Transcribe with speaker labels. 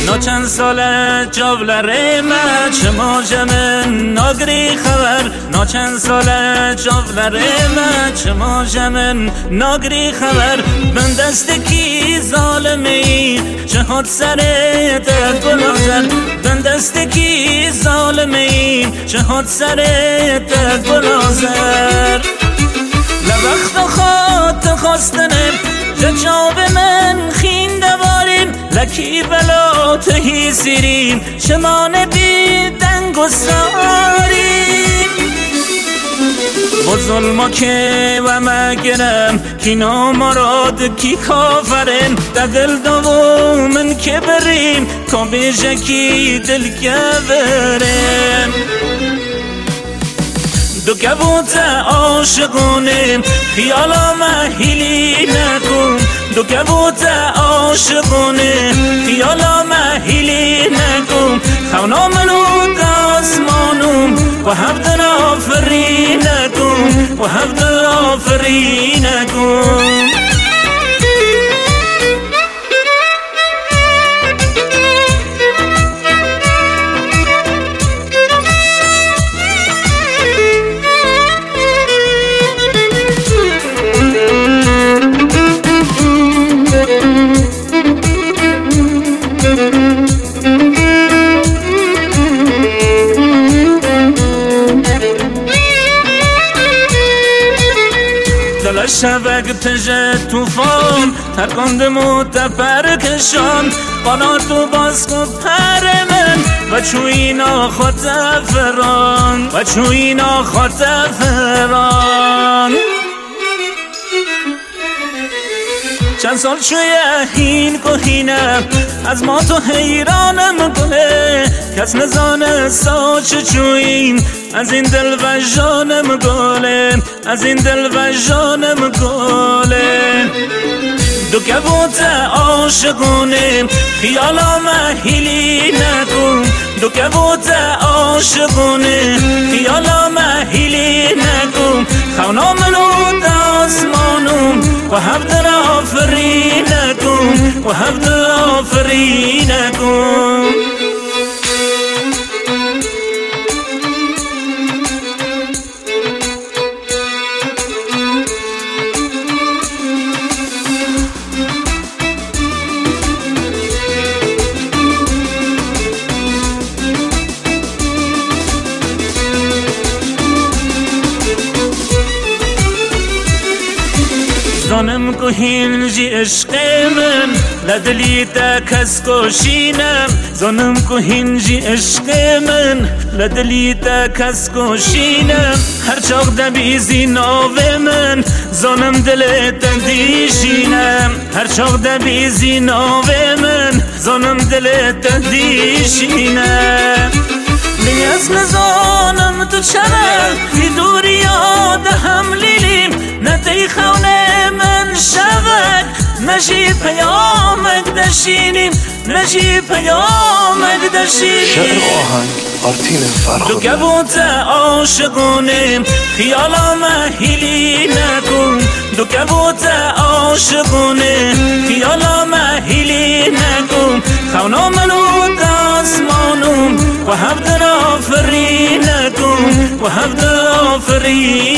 Speaker 1: چند ساله جاولره من چه موجمن ناگری خبر چند ساله جاولره من چه موجمن ناگری خبر من دست کی ظالمی چه حد سره تک بلازر من دست کی ظالمی چه حد سره تک بلازر لوقت خاط خواستنم جاب من خین دواریم لکی بلا تهی سیریم شمان بی دنگ و ساریم با ظلما که و مگرم کی نامراد کی کافرم در دل دومن که بریم تا بیشه کی دل گبرم دو کبوت عاشقونه خیالا مهیلی نکن دو کبوت عاشقونه خیالا مهیلی نکن خونا منو داسمانم و هفت آفری نکن و هفت آفری نکن شبک پژه توفان ترکاندم و تپر کشان بالا تو باز کن پر من و چوینا خود فران و چوینا خود فران چند سال شویه هین کهینم از ما تو حیرانم کنه کس نزانه ساچ چوین از این دل و جانم گله از این دل و جانم گله دو کبوت عاشقونه خیالا مهیلی نکن دو کبوت عاشقونه خیالا مهیلی نکن خونا منو داسمانم و هفت آفری نکن و هفت آفری نکن زانم کو هینجی عشق من لدلی تا کس کشینم زانم کو هینجی عشق من لدلی تا کس کشینم هر چاق دبیزی ناو من زانم دل تندیشینم هر چاق دبیزی ناو من زانم دل تندیشینم نیاز نزانم تو چرا بی دوری یاد هم لیلیم نتی خونه من شود نجی پیامک دشینیم نجی پیامک دشینیم
Speaker 2: شعر آهنگ آرتین فرخ
Speaker 1: دو کبوت عاشقونه خیالا مهیلی نکن دو کبوت عاشقونه خیالا مهیلی نکن خونا منو داسمانم و هفت آفری نکن و هفت آفری